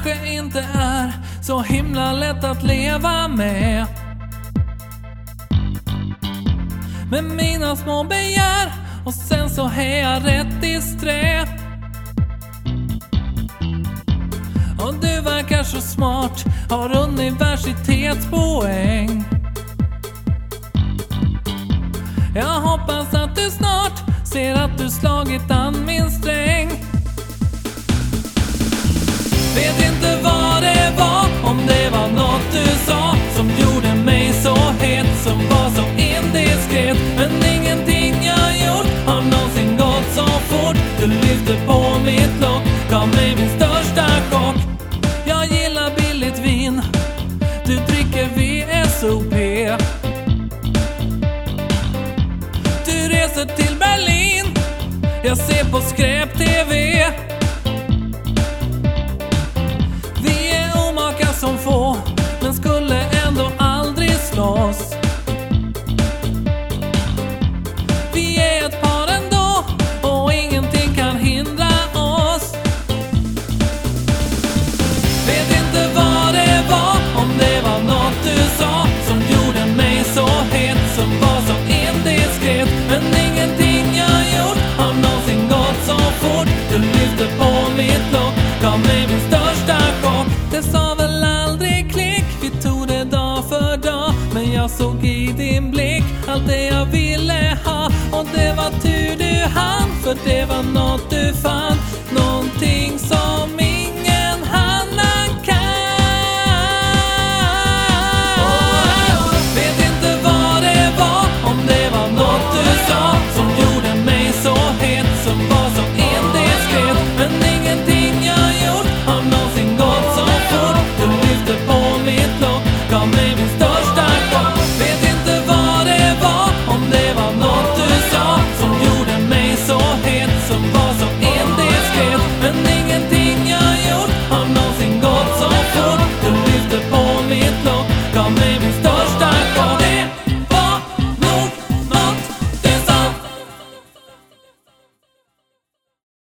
kanske inte är så himla lätt att leva med. Med mina små begär och sen så är jag rätt disträ. Och du verkar så smart, har universitetspoäng. Jag hoppas att du snart ser att du slagit an min sträng. Vet inte vad det var, om det var något du sa som gjorde mig så het, som var så indiskret. Men ingenting jag gjort har någonsin gått så fort. Du lyfte på mitt lock, gav mig min största chock. Jag gillar billigt vin, du dricker VSOP. Du reser till Berlin, jag ser på skräp-TV. Vi är omaka som få, men skulle ändå aldrig slåss. Vi är ett par ändå, och ingenting kan hindra oss. Vet inte vad det var, om det var något du sa som gjorde mig så het, som var så indiskret. Men ingenting jag gjort har någonsin gått så fort. Du lyfte på mitt lock, gav mig min största chock. Det sa väl aldrig klick, vi tog det dag för dag. Men jag såg i din blick allt det jag ville ha. Och det var tur du hann, för det var något du fann.